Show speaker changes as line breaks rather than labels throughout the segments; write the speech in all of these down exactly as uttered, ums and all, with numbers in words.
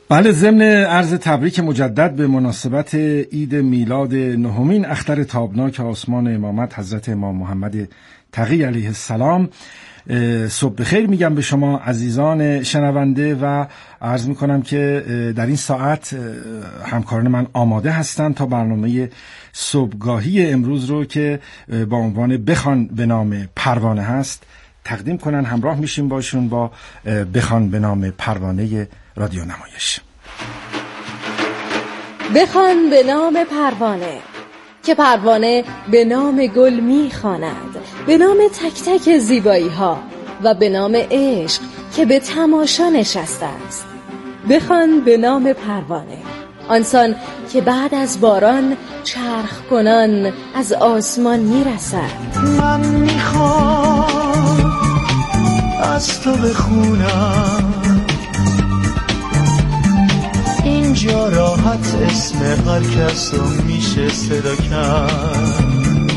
بله، ضمن عرض تبریک مجدد به مناسبت عید میلاد نهمین اختر تابناک آسمان امامت حضرت امام محمد تقی علیه السلام، صبح بخیر میگم به شما عزیزان شنونده و عرض میکنم که در این ساعت همکاران من آماده هستن تا برنامه صبحگاهی امروز رو که با عنوان بخوان به نام پروانه هست تقدیم کنن. همراه میشیم باشون با بخوان به نام پروانه رادیو نمایش.
بخوان به نام پروانه، که پروانه به نام گل میخواند، به نام تک تک زیبایی ها و به نام عشق که به تماشا نشسته است. بخوان به نام پروانه، آنسان که بعد از باران چرخ کنان از آسمان میرسد.
من میخوام از تو بخونم اینجا راحت اسم هر کس رو میشه صدا کرد.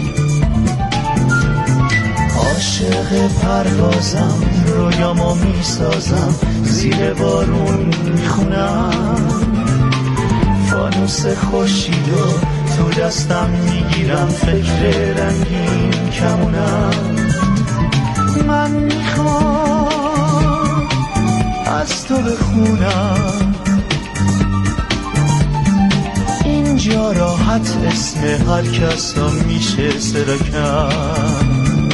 عاشق پروازم، رویامو میسازم، زیر بارون میخونم، فانوس خورشیدو تو دستم میگیرم، فکر رنگین کمونم. من میخوام از تو بخونم اینجا راحت اسم هر کس را میشه صدا کرد.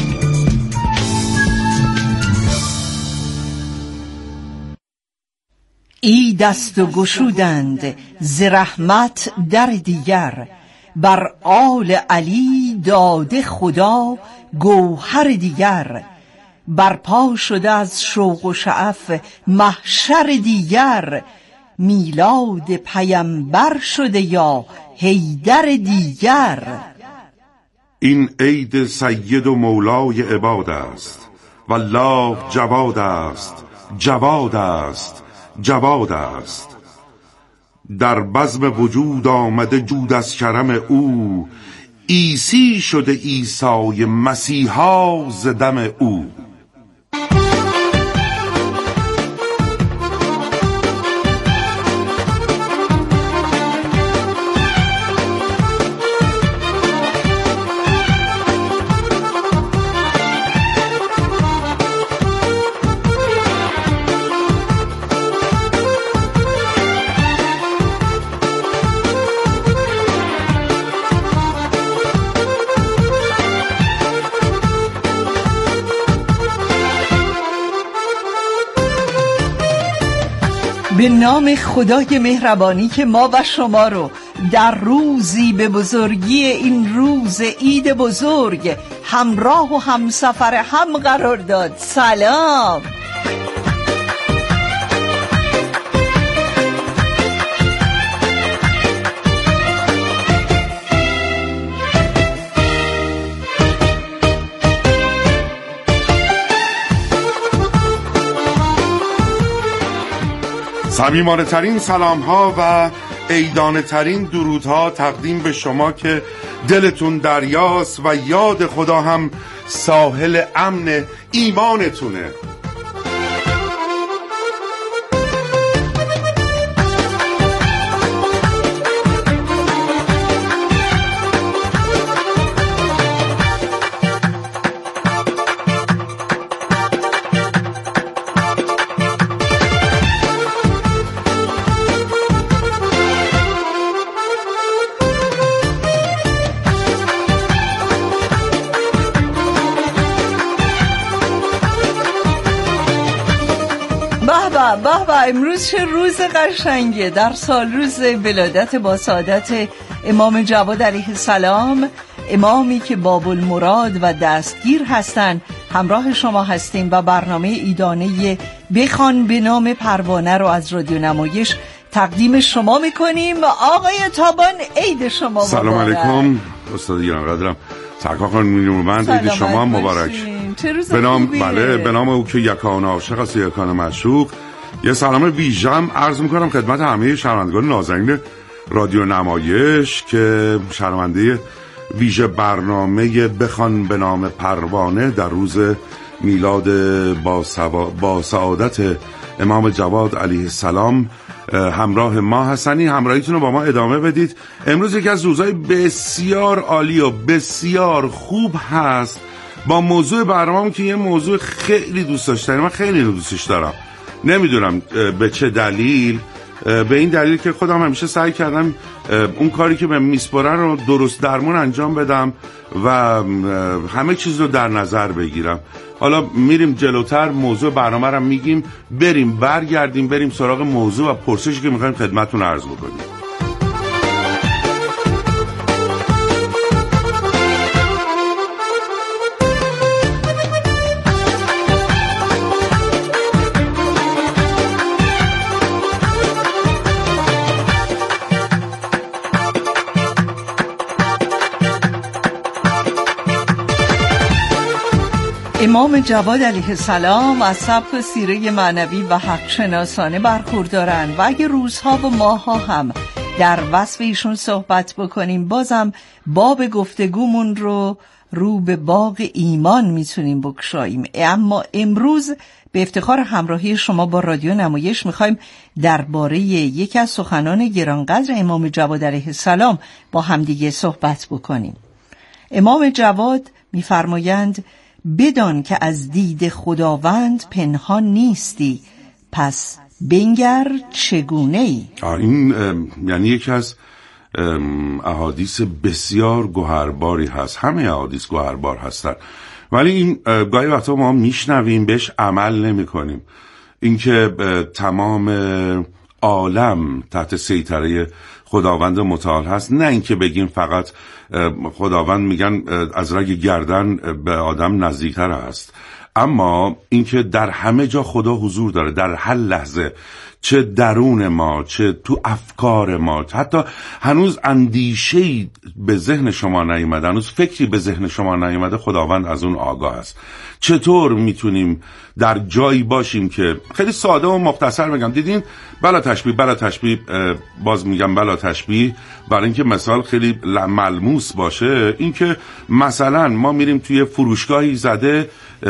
ای دست و گشودند ز رحمت در دیگر، بر آل علی داده خدا گوهر دیگر. برپا شده از شوق و شعف محشر دیگر، میلاد پیمبر شده یا حیدر دیگر.
این عید سید و مولای عباد است، والله جواد است، جواد است، جواد است. در بزم وجود آمده جود از کرم او، عیسی شده عیسی مسیحا ز دم او.
به نام خدای مهربانی که ما و شما رو در روزی به بزرگی این روز عید بزرگ همراه و همسفر هم قرار داد. سلام.
صمیمانه ترین سلام ها و عیدانه ترین درودها تقدیم به شما که دلتون دریاست و یاد خدا هم ساحل امن ایمانتونه.
به به، امروز چه روز قشنگه، در سال روز ولادت با سعادت امام جواد علیه السلام، امامی که باب المراد و دستگیر هستند. همراه شما هستیم و برنامه عیدانه بخوان به نام پروانه رو از رادیو نمایش تقدیم شما میکنیم. آقای تابان عید شما مبارک.
سلام علیکم استاد ایران قدرم، سرکار خانم من عید شما مبارک. به نام بله به نام او که یکان عاشق است یکان معشوق. یه سلام ویژه‌ام عرض میکنم خدمت همه شنوندگان نازنین رادیو نمایش که شنونده ویژه برنامه بخوان به نام پروانه در روز میلاد با, سوا... با سعادت امام جواد علیه السلام همراه ما هستنی. همراهیتون رو با ما ادامه بدید. امروز یکی از روزهای بسیار عالی و بسیار خوب هست با موضوع برنامه‌ام که یه موضوع خیلی دوست داشتنی، من خیلی دوستش دارم. نمیدونم به چه دلیل، به این دلیل که خودم همیشه سعی کردم اون کاری که به میسپارن رو درست درمون انجام بدم و همه چیز رو در نظر بگیرم. حالا میریم جلوتر، موضوع برنامه رو میگیم، بریم برگردیم بریم سراغ موضوع و پرسشی که میخوایم خدمتتون عرض بکنیم.
امام جواد علیه السلام از سبک سیره معنوی و حق شناسانه برخوردارن و اگه روزها و ماهها هم در وصف ایشون صحبت بکنیم بازم باب گفتگومون رو رو به باغ ایمان میتونیم بگشاییم. اما امروز به افتخار همراهی شما با رادیو نمایش میخوایم درباره یکی از سخنان گرانقدر امام جواد علیه السلام با همدیگه صحبت بکنیم. امام جواد میفرمایند بدان که از دید خداوند پنهان نیستی، پس بنگر چگونه ای.
این یعنی یکی از احادیث بسیار گوهرباری هست. همه احادیث گوهربار هستن ولی این گاهی وقتا ما میشنویم بهش عمل نمی کنیم. اینکه تمام عالم تحت سیطره خداوند متعال هست، نه اینکه بگیم فقط خداوند میگن از رگ گردن به آدم نزدیکتر است، اما اینکه در همه جا خدا حضور داره، در هر لحظه، چه درون ما چه تو افکار ما. حتی هنوز اندیشه‌ای به ذهن شما نیامده، هنوز فکری به ذهن شما نیامده، خداوند از اون آگاه است. چطور میتونیم در جایی باشیم که خیلی ساده و مختصر میگم، دیدین بلا تشبیه بلا تشبیه باز میگم بلا تشبیه برای اینکه مثال خیلی ملموس باشه، اینکه مثلا ما میریم توی فروشگاهی زده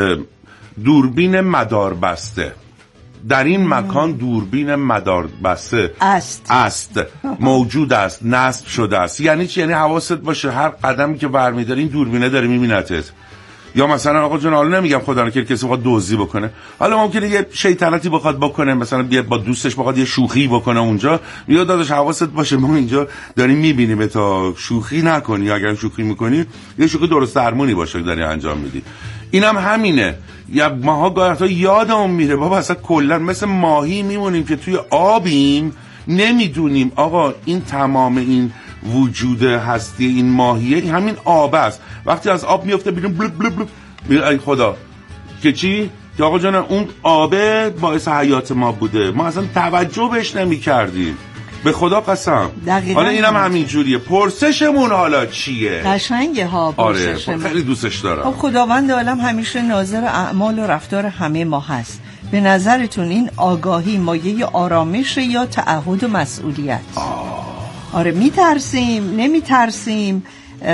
دوربین مدار بسته، در این مکان دوربین مدار بسته
است
است موجود است، نصب شده است. یعنی چی؟ یعنی حواست باشه هر قدمی که برمی‌داری این دوربینه داره می‌بینتت. یا مثلا آقا جون، حالا نمیگم خدا نکنه کسی بخواد دزدی بکنه، حالا ممکنه یه شیطنتی بخواد بکنه، مثلا بیا با دوستش بخواد یه شوخی بکنه اونجا، میاد داداش حواست باشه ما اینجا داریم می‌بینیم تا شوخی نکنی، اگر شوخی می‌کنی یه شوخی درست درمونی باشه داری انجام میدی. اینم هم همینه. یا ماها گاهی یادمون میره بابا اصلا کلا مثل ماهی میمونیم که توی آبیم، نمیدونیم آقا این تمام این وجود هستی این ماهیه این همین آب است. وقتی از آب میفته بیرون بلب بلب بلب میره ای خدا که چی؟ که آقا جان اون آبه باعث حیات ما بوده، ما اصلا توجه بهش نمی کردیم، به خدا قسم. حالا اینم همین جوریه. پرسشمون حالا چیه؟
قشنگه ها پرسشمون.
آره خیلی دوستش دارم.
خب خداوند عالم همیشه ناظر اعمال و رفتار همه ما هست. به نظرتون این آگاهی مایه آرامش یا تعهد و مسئولیت؟
آه.
آره میترسیم نمیترسیم،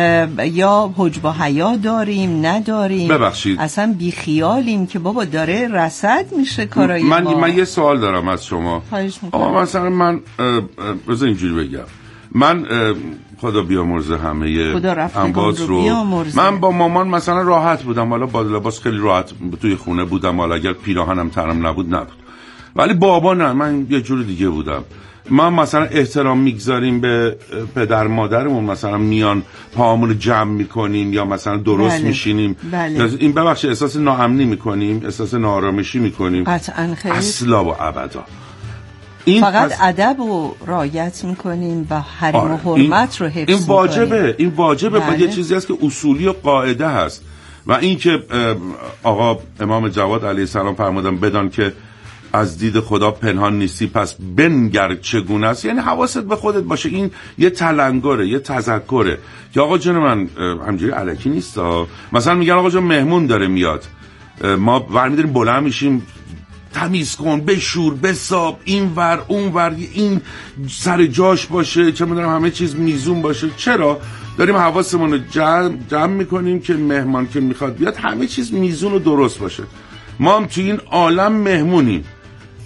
یا حجب و حیا داریم نداریم،
ببخشید
اصلا بیخیالیم که بابا داره رصد میشه کارای
من
ما.
من یه سوال دارم از شما. آقا مثلا من بذار اینجوری بگم، من خدا بیامرزه همه انباز رو بیامرزه. من با مامان مثلا راحت بودم، حالا با لباس خیلی راحت توی خونه بودم، حالا اگر پیراهنم تنم نبود نبود، ولی بابا نه، من یه جور دیگه بودم. ما مثلا احترام میگذاریم به پدر مادرمون، مثلا میان پاهامون جمع میکنیم یا مثلا درست بله. میشینیم بله. این ببخش احساس ناامنی میکنیم، احساس ناآرامشی میکنیم،
قطعاً خیلی
اصلا و ابدا.
این فقط پس... ادب و رعایت میکنیم و حریم آره. و حرمت
این...
رو حفظ
این واجبه
میکنیم.
این واجبه بله. یه چیزی هست که اصولی و قاعده هست. و این که آقا امام جواد علیه السلام فرمودن بدان که از دید خدا پنهان نیستی پس بنگر چگونه است، یعنی حواست به خودت باشه. این یه تلنگره، یه تذکره که آقا جون من همجوری الکی نیست. مثلا میگن آقا جون مهمون داره میاد، ما ورمیداریم بلند میشیم تمیز کن، بشور، بساب، این ور اون ور، این سر جاش باشه، چه میدونم همه چیز میزون باشه. چرا؟ داریم حواسمون رو جمع, جمع میکنیم که مهمان که میخواد بیاد همه چیز میزون و درست باشه. ما هم توی این عالم مهمونیم.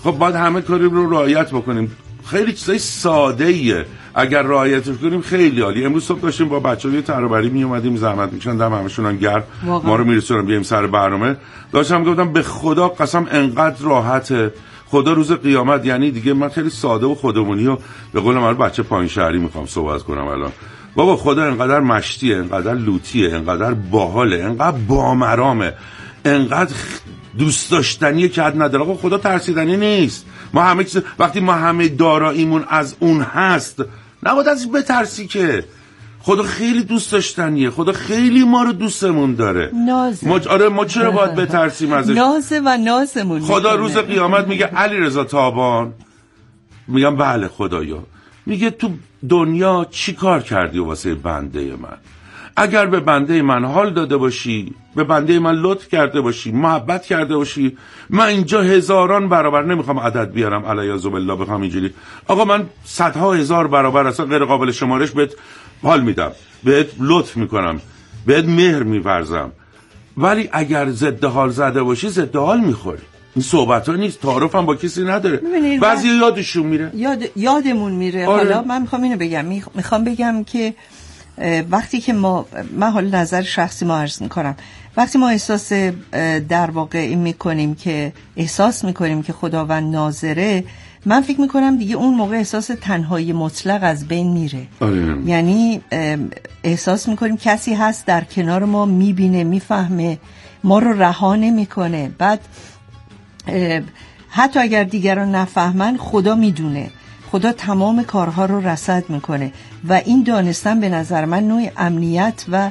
خب باید همه کاری رو رعایت بکنیم. خیلی چیزای ساده ایه، اگر رعایت کنیم خیلی عالی. امروز صبح داشتیم با بچه‌ها یه ترابری می اومدیم، زحمت می‌کشن، دم همشون هم گرم، ما رو میرسونن بیایم سر برنامه. داشتم گفتم به خدا قسم انقدر راحته، خدا روز قیامت، یعنی دیگه من خیلی ساده و خودمونی و به قول من بچه پایین شهری میخوام صحبت کنم الان. بابا خدا انقدر مشتیه، انقدر لوتیه، انقدر باحاله، انقدر بامرامه، انقدر دوست داشتنیه که حد نداره. آقا خدا ترسیدنی نیست. ما همه چیز وقتی ما همه داراییمون از اون هست نباید ازش بترسی که. خدا خیلی دوست داشتنیه، خدا خیلی ما رو دوستمون داره.
نازه.
ما آره ما چرا باید بترسیم ازش؟
نازه و نازمون.
خدا روز قیامت میگه علیرضا تابان، میگم بله خدایا، میگه تو دنیا چی کار کردی واسه بنده من؟ اگر به بنده من حال داده باشی، به بنده من لطف کرده باشی، محبت کرده باشی، من اینجا هزاران برابر، نمیخوام عدد بیارم علیاذ بالله بخوام اینجوری، آقا من صدها هزار برابر اصلا غیر قابل شمارش بهت حال میدم، بهت لطف میکنم، بهت مهر میورزم. ولی اگر ضد حال زده باشی ضد حال میخوری. این صحبت ها نیست، تعارف هم با کسی نداره. بعضی یادشون میره،
یاد یادمون میره.
آره.
حالا من میخوام اینو بگم، میخوام بگم که وقتی که ما، من حالا نظر شخصی ما عرض میکنم، وقتی ما احساس در واقع این میکنیم که احساس میکنیم که خداوند ناظره، من فکر میکنم دیگه اون موقع احساس تنهایی مطلق از بین میره.
آره.
یعنی احساس میکنیم کسی هست در کنار ما، میبینه، میفهمه، ما رو رها نمیکنه. بعد حتی اگر دیگران نفهمن، خدا میدونه، خدا تمام کارها رو رصد میکنه و این دانستن به نظر من نوع امنیت و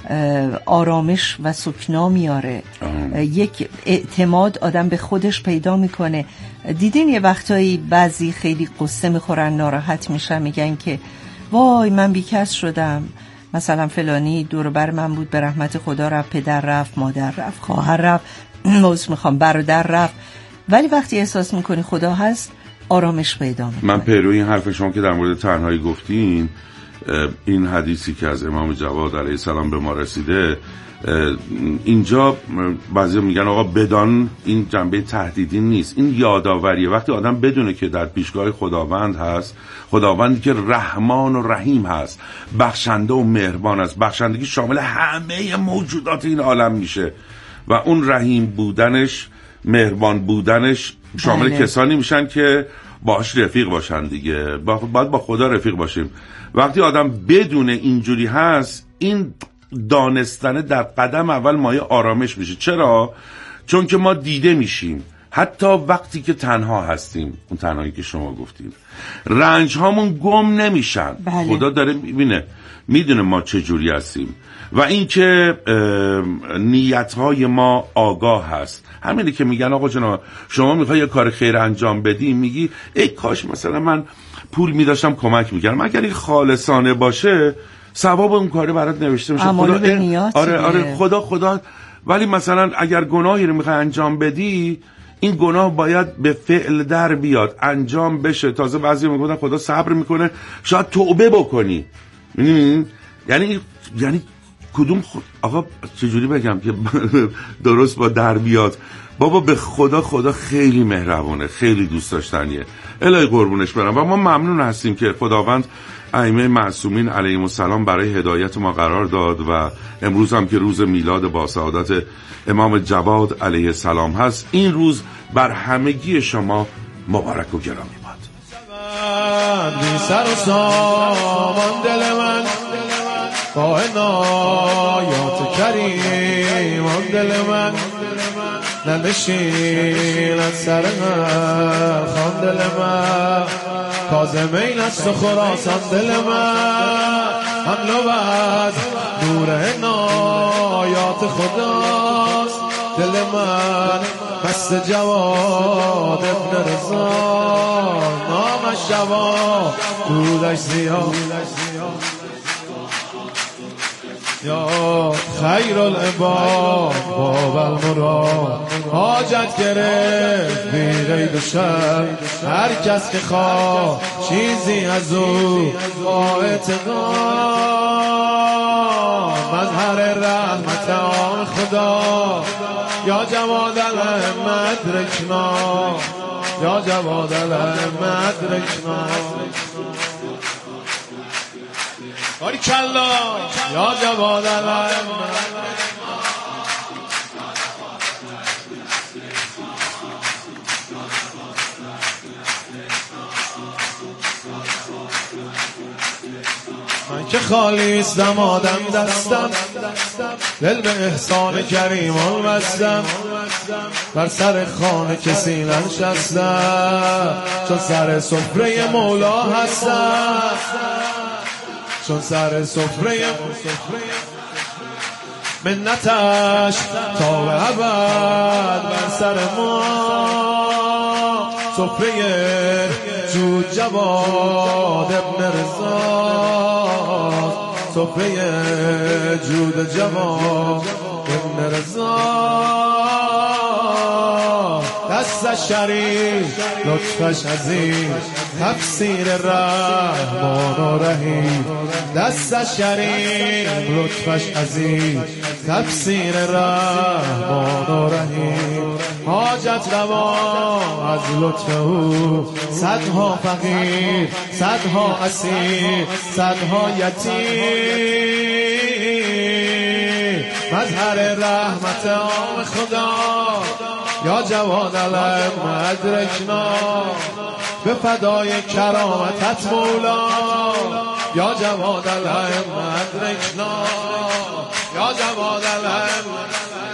آرامش و سکنا میاره. یک اعتماد آدم به خودش پیدا میکنه. دیدین یه وقتایی بعضی خیلی قصه میخورن، ناراحت میشن، میگن که وای من بیکس شدم، مثلا فلانی دور بر من بود، به رحمت خدا رفت، پدر رفت، مادر رفت، خواهر رفت، موز میخوام برادر رفت. ولی وقتی احساس میکنی خدا هست، آرامش پیدا میکنه.
من پیروی این حرف شما که در مورد تنهایی گفتین، این حدیثی که از امام جواد علیه السلام به ما رسیده، اینجا بعضی میگن آقا بدان، این جنبه تهدیدی نیست، این یادآوریه. وقتی آدم بدونه که در پیشگاه خداوند هست، خداوندی که رحمان و رحیم هست، بخشنده و مهربان است، بخشندگی شامل همه موجودات این عالم میشه و اون رحیم بودنش، مهربان بودنش شامل بله. کسانی میشن که باش رفیق باشن دیگه. باید با خدا رفیق باشیم. وقتی آدم بدونه اینجوری هست، این دانستنه در قدم اول مایه آرامش میشه. چرا؟ چون که ما دیده میشیم حتی وقتی که تنها هستیم. اون تنهایی که شما گفتیم، رنج هامون گم نمیشن. بله. خدا داره میبینه، میدونه ما چه جوری هستیم و این که نیت های ما آگاه هست. همینه که میگن آقا جناب شما میخوای یه کار خیر انجام بدی، میگی ای کاش مثلا من پول میداشتم کمک میکردم. اگر این خالصانه باشه، ثواب اون کاری برات نوشته میشه. خدا
به نیات.
آره آره خدا خدا. ولی مثلا اگر گناهی رو میخوای انجام بدی، این گناه باید به فعل در بیاد، انجام بشه. تازه بعضی میگن خدا صبر میکنه شاید توبه بکنی. میدونین یعنی یعنی کدوم خود... آقا چجوری بگم که درست با در بیاد؟ بابا به خدا خدا خیلی مهربونه، خیلی دوست داشتنیه. الهی قربونش برم. و ما ممنون هستیم که خداوند ائمه معصومین علیهم السلام برای هدایت ما قرار داد و امروز هم که روز میلاد با سعادت امام جواد علیه السلام هست، این روز بر همگی شما مبارک و گرامی باد.
بی سر و سامان دل من با عنایات کریم آن دل من ننشیند سر من خان دل من کاظمین است و خراسان دل من هم لبد نور عنایات خداست دل من مست جواد ابن رضا نامش جواد دودش زیاد یا خیر العباد باب المراد حاجت گرفت بی ریب و شک هر کس که خواه چیزی از او با اعتقاد مظهر رحمت آن خدا یا جواد الامت رکنا
یا جواد الائمه ادرکنا باریکالله یا جواد الائمه من که خالیستم آدم دستم دل به احسان کریمان بستم بر سر خانه کسی ننشستم چون سر سفره مولا هستم چون سر سفره منتش تا به ابد بر سر ما سفره جود جواد ابن رضا سفره جود جواد ابن رضا دست شریف لطفش عظیم تفسیر رحمان و رحیم دست شریف لطفش عظیم تفسیر رحمان و رحیم حاجت روا از لطف او صدها فقیر صدها اسیر صدها یتیم مظهر رحمت عام خدا یا جواد الائمه ادرکنا به فدای کرامتت مولا یا جواد الائمه ادرکنا یا جواد الائمه.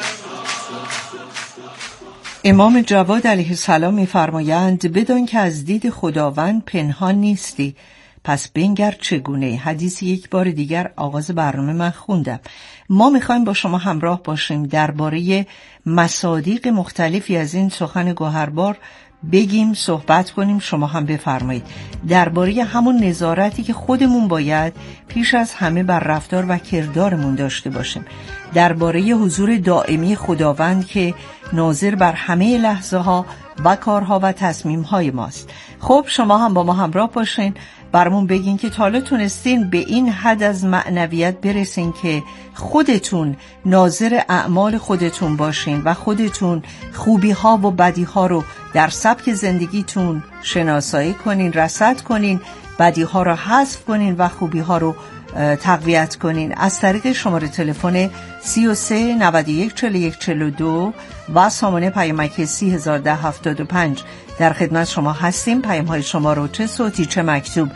امام جواد علیه السلام می‌فرمایند بدان که از دید خداوند پنهان نیستی پس بنگر چگونه. حدیث یک بار دیگر آغاز برنامه من خوندم. ما میخوایم با شما همراه باشیم درباره مصادیق مختلفی از این سخن گوهربار بگیم، صحبت کنیم، شما هم بفرمایید درباره همون نظارتی که خودمون باید پیش از همه بر رفتار و کردارمون داشته باشیم، درباره حضور دائمی خداوند که ناظر بر همه لحظه ها و کارها و تصمیم های ماست. خب شما هم با ما همراه باشین، برامون بگین که تا حالا تونستین به این حد از معنویت برسین که خودتون ناظر اعمال خودتون باشین و خودتون خوبی ها و بدی ها رو در سبک زندگیتون شناسایی کنین، رصد کنین، بدی ها رو حذف کنین و خوبی ها رو تقویت کنین. از طریق شماره تلفن سی و سه نود و یک چهل و یک چهل و دو و سامانه پیامک سی هزار و ده هفتاد و پنج در خدمت شما هستیم. پیام های شما رو چه صوتی چه مکتوب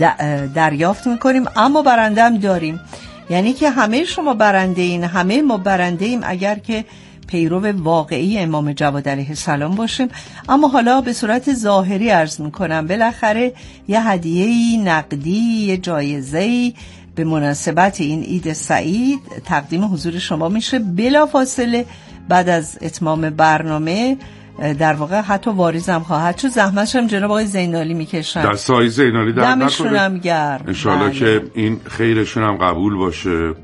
دریافت میکنیم. اما برنده هم داریم، یعنی که همه شما برنده این، همه ما برنده ایم اگر که پیرو واقعی امام جواد علیه السلام باشیم. اما حالا به صورت ظاهری عرض میکنم بالاخره یه هدیه‌ای نقدی، یه جایزه‌ای به مناسبت این عید سعید تقدیم حضور شما میشه. بلافاصله بعد از اتمام برنامه در واقع حتی واریزم خواهد چون زحمتشم جناب آقای زینالی میکشن،
دستای زینالی در
دمشون هم گرم
انشالله که این خیرشون هم قبول باشه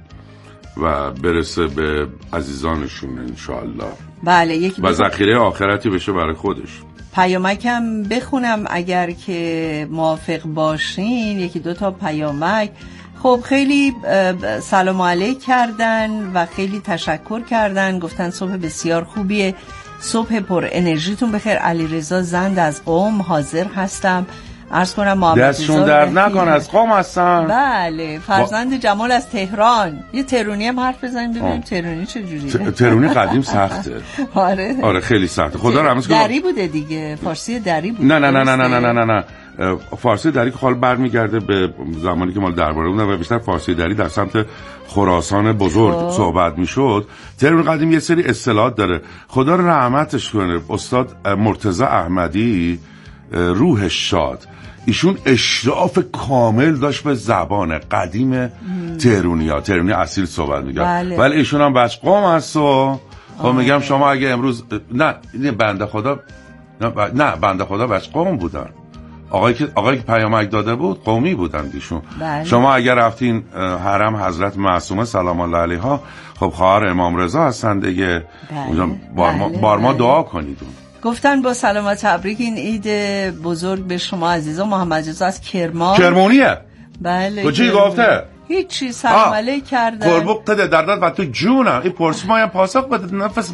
و برسه به عزیزانشون انشالله.
بله، یکی
و ذخیره آخرتی بشه برای خودش.
پیامکم بخونم اگر که موافق باشین، یکی دو تا پیامک. خب خیلی سلام علیک کردن و خیلی تشکر کردن، گفتن صبح بسیار خوبیه، صبح پر انرژیتون بخیر. علیرضا زند از قم حاضر هستم. عرض کنم محمد
دستشون در نکن، از قم هستن.
بله، فرزند با... جمال از تهران. یه تهرانی هم حرف بزنیم ببینیم تهرانی چجوریه.
ت... تهرانی قدیم سخته.
آره
آره خیلی سخته. خدا رحمتش کنه.
دری بوده دیگه، فارسی دری بوده.
نه نه نه نه نه نه نه نه فارسی دری که حال برمیگرده به زمانی که مال درباره بودن و بیشتر فارسی دری در سمت خراسان بزرگ خب. صحبت میشد. تهران قدیم یه سری اصطلاحات داره، خدا رحمتش کنه. استاد مرتضی احمدی روحش شاد، ایشون اشراف کامل داشت به زبان قدیم تهرونیا، تهرونی اصیل صحبت میگه. بله. ولی ایشون هم بچ قوم هست و خب میگم شما اگه امروز نه این بنده خدا نه, ب... نه بنده خدا بچ قوم بودن، آقایی که آقایی که پیامک داده بود قومی بودن ایشون.
بله.
شما اگر رفتین حرم حضرت معصومه سلام الله علیها، خب خواهر امام رضا هستن دیگه.
بله.
اونجا بار ما,
بله.
بار ما
بله.
دعا کنید.
گفتن با سلام و تبریک این عید بزرگ به شما عزیزان. محمد رضا از کرمان.
کرمانیه.
بله.
تو چی گفته؟
هیچی، سلام علیک کردن.
قربو قده دردت و تو جونم این پرسمایم پاسخ بده نفس من.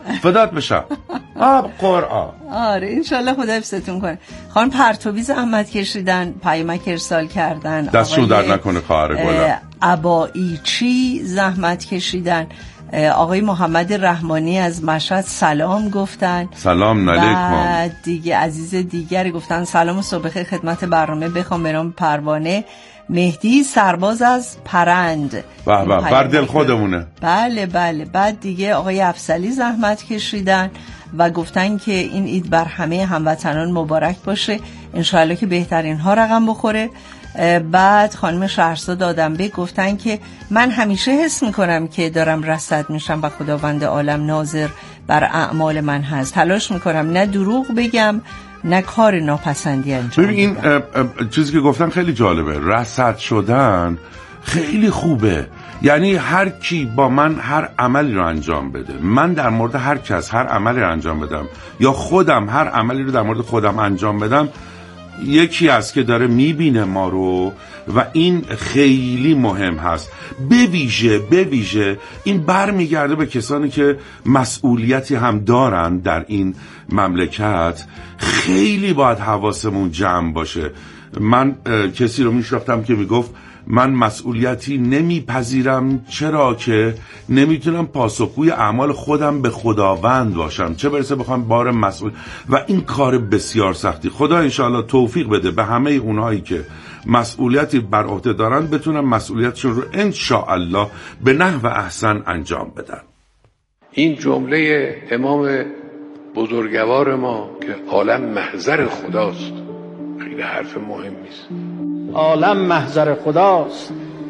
فدات بشم. آب قرآن.
آره انشالله خدا حفظتون کنه. خانم پرتوی زحمت کشیدن، پیامک ارسال کردن.
دستشون در نکنه خواهر گلم.
عبایچی زحمت کشیدن. آقای محمد رحمانی از مشهد سلام گفتن.
سلام علیکم.
بعد دیگه عزیز دیگری گفتن سلام و صبح خیر خدمت برنامه، بخوام به نام پروانه. مهدی سرباز از پرند.
به به، بر دل خودمونه.
بله بله. بعد دیگه آقای افضلی زحمت کشیدن و گفتن که این عید بر همه هموطنان مبارک باشه، انشاءالله که بهترین ها رقم بخوره. بعد خانم شهرزاد آدمبه گفتن که من همیشه حس میکنم که دارم رصد میشم و خداوند عالم ناظر بر اعمال من هست، تلاش میکنم نه دروغ بگم نه کار ناپسندی انجام بدم.
این چیزی که گفتن خیلی جالبه، رصد شدن خیلی خوبه. یعنی هر کی با من هر عملی رو انجام بده، من در مورد هر کس هر عملی رو انجام بدم، یا خودم هر عملی رو در مورد خودم انجام بدم، یکی از که داره میبینه ما رو و این خیلی مهم هست. بویژه بویژه این بر میگرده به کسانی که مسئولیتی هم دارن در این مملکت. خیلی باید حواسمون جمع باشه. من کسی رو میشناختم که میگفت من مسئولیتی نمیپذیرم، چرا که نمیتونم پاسخگوی اعمال خودم به خداوند باشم، چه برسه بخوام بار مسئول. و این کار بسیار سختی. خدا انشاءالله توفیق بده به همه اونهایی که مسئولیتی بر عهده دارن، بتونن مسئولیتشون رو انشاءالله به نحو احسن انجام بدن.
این جمله امام بزرگوار ما که عالم محضر خداست خیلی حرف مهمی است.
عالم محضر خداست،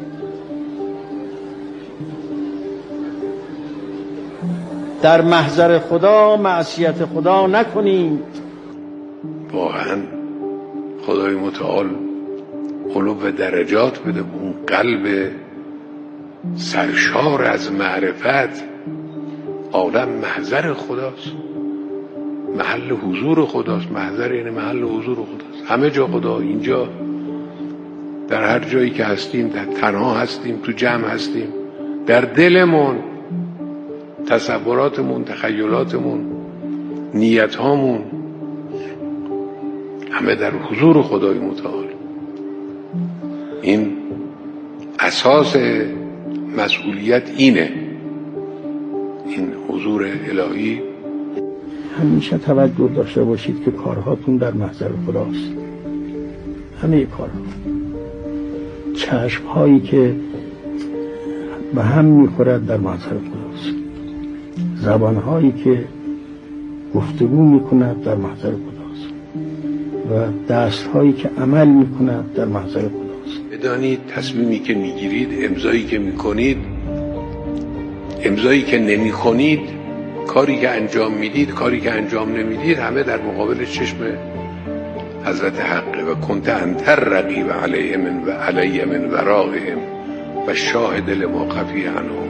در محضر خدا معصیت خدا نکنید.
واقعا خدای متعال علو درجات بده به اون قلب سرشار از معرفت. عالم محضر خداست، محل حضور خداست. محضر یعنی محل حضور خداست. همه جا خدا، اینجا، در هر جایی که هستیم، در تنها هستیم، تو جمع هستیم، در دلمون، تصوراتمون، تخیلاتمون، نیتهامون، همه در حضور خدای متعال. این اساس مسئولیت اینه، این حضور الهی.
همیشه توجه داشته باشید که کارهاتون در محضر خداست. همه کارها، چشم هایی که به هم میخورد در محضر خداست، زبان هایی که گفتگو میکند در محضر خداست و دست هایی که عمل میکند در محضر خداست.
بدانید تصمیمی که میگیرید، امضایی که میکنید، امضایی که نمیکنید، کاری که انجام میدید، کاری که انجام نمیدید، همه در مقابل چشم حضرت حقه. و کنت انت الرقیب علیهم و علی من ورائهم و شاهد لما خفی عنهم.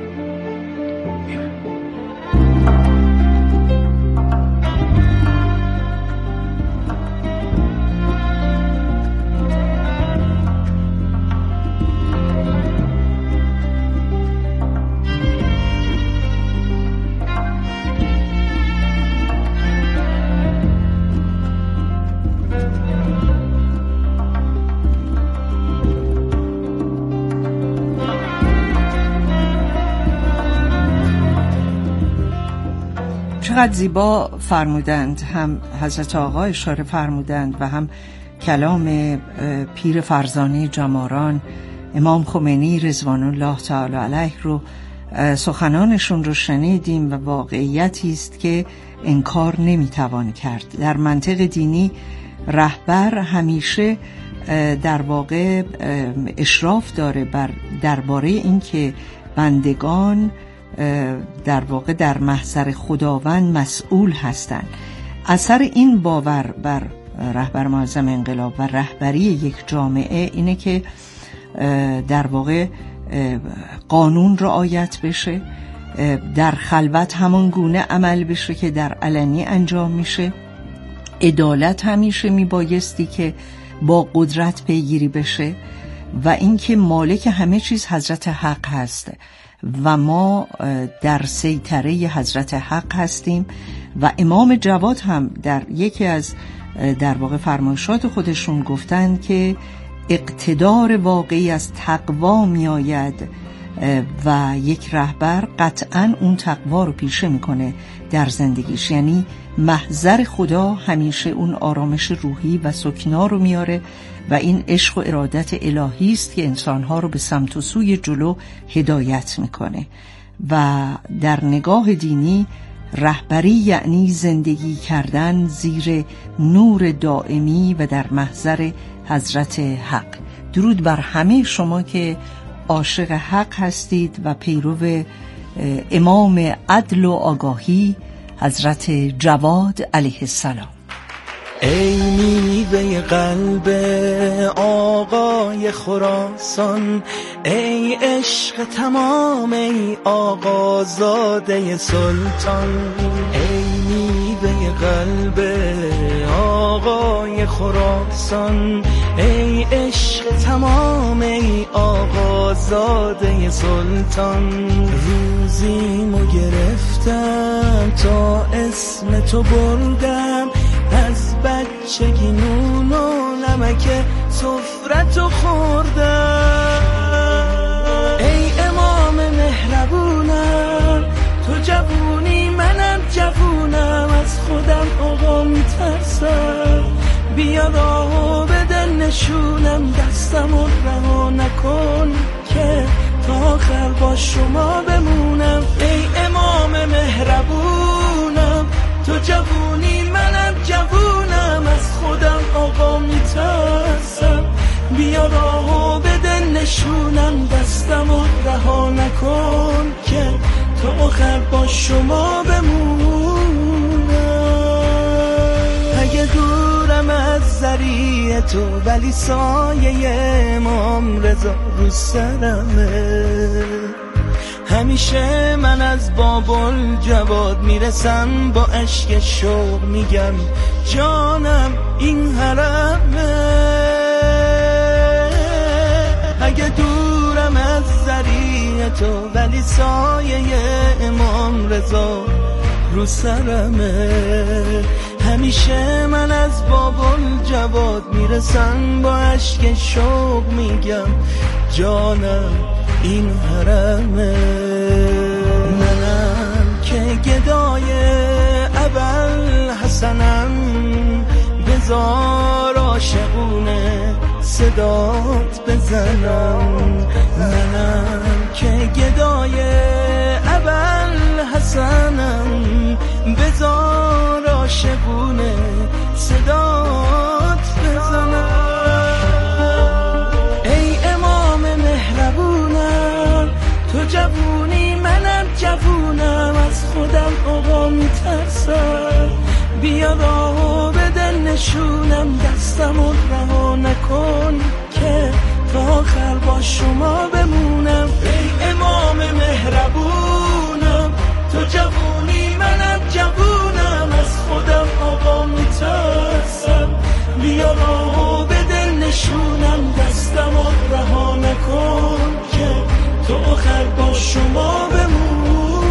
چقدر زیبا فرمودند، هم حضرت آقا اشاره فرمودند و هم کلام پیر فرزانه جماران امام خمینی رضوان الله تعالی علیه رو، سخنانشون رو شنیدیم و واقعیتی است که انکار نمیتوان کرد. در منطق دینی رهبر همیشه در واقع اشراف داره بر درباره این که بندگان در واقع در محضر خداوند مسئول هستند. اثر این باور بر رهبر معظم انقلاب و رهبری یک جامعه اینه که در واقع قانون رعایت بشه، در خلوت همان گونه عمل بشه که در علنی انجام میشه، عدالت همیشه میبایستی که با قدرت پیگیری بشه و اینکه مالک همه چیز حضرت حق هست و ما در سیطره حضرت حق هستیم و امام جواد هم در یکی از در واقع فرمایشات خودشون گفتن که اقتدار واقعی از تقوا می آید و یک رهبر قطعاً اون تقوا رو پیشه میکنه در زندگیش، یعنی محضر خدا همیشه اون آرامش روحی و سکنا رو میاره و این عشق و ارادت الهی است که انسانها رو به سمت و سوی جلو هدایت میکنه. و در نگاه دینی رهبری یعنی زندگی کردن زیر نور دائمی و در محضر حضرت حق. درود بر همه شما که عاشق حق هستید و پیرو امام عدل و آگاهی حضرت جواد علیه السلام.
ای میوه قلب آقای خراسان، ای عشق تمام، ای آقازاده سلطان. ای میوه قلب آقای خراسان، ای عشق تمام، ای آقازاده سلطان. روزیمو گرفتم تا اسم تو بردم، از بچگی نون و نمک سفرتو خوردم. ای امام مهربونم، تو جوونی منم جوونم، از خودم آقا میترسم، بیا راهو بده نشونم، دستمو رها نکن که تا آخر با شما بمونم. ای امام مهربونم، تو جوونی منم جوونم، از خودم آقا میترسم، بیا راهو بده نشونم، دستمو رها نکن که تا آخر با شما بمونم. اگه دورم از ذریع تو ولی سایه امام رضا رو سرمه، همیشه من از بابل جواد میرسم، با اشک شوق میگم جانم این حرمه. اگه دورم از ذریع تو ولی سایه امام رضا رو سرمه، همیشه من از بابل جواد میرسم، با اشک شوق میگم جانم این حرمه. منم که گدای ابل حسنم، بذار عاشقونه صدات بزنم. منم که گدای ابل حسنم، بذار عاشقونه صدات بزنم. ای امام مهربونم، تو جوونی منم جوونم، از خودم آقا میترسم، بیا راهو بده نشونم، دستمو رها نکن که تا آخر با شما بمونم. ای امام مهربونم، تو جوونی منم جوونم، از خودم آقا میترسم، بیا راهو بده نشونم، دستمو رها نکن که تا آخر با شما بمونم.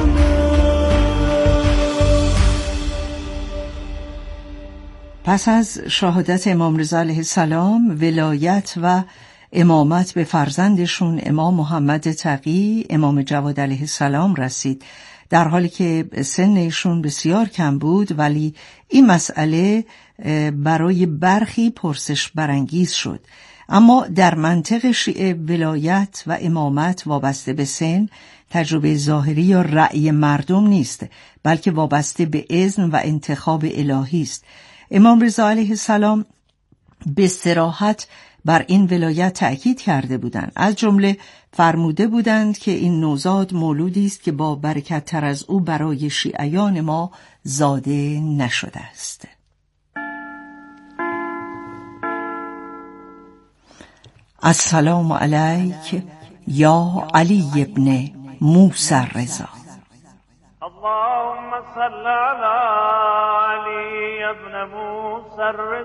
پس از شهادت امام رضا علیه السلام، ولایت و امامت به فرزندشون امام محمد تقی امام جواد علیه السلام رسید، در حالی که سن ایشون بسیار کم بود، ولی این مسئله برای برخی پرسش برانگیز شد. اما در منطق شیعه ولایت و امامت وابسته به سن، تجربه ظاهری یا رأی مردم نیست، بلکه وابسته به اذن و انتخاب الهی است. امام رضا علیه السلام به صراحت بر این ولایت تأکید کرده بودند. از جمله فرموده بودند که این نوزاد مولودی است که با برکت تر از او برای شیعیان ما زاده نشده است. السلام علیک یا علی ابن موسی الرضا.
اللهم صل علی علی ابن موسی الرضا.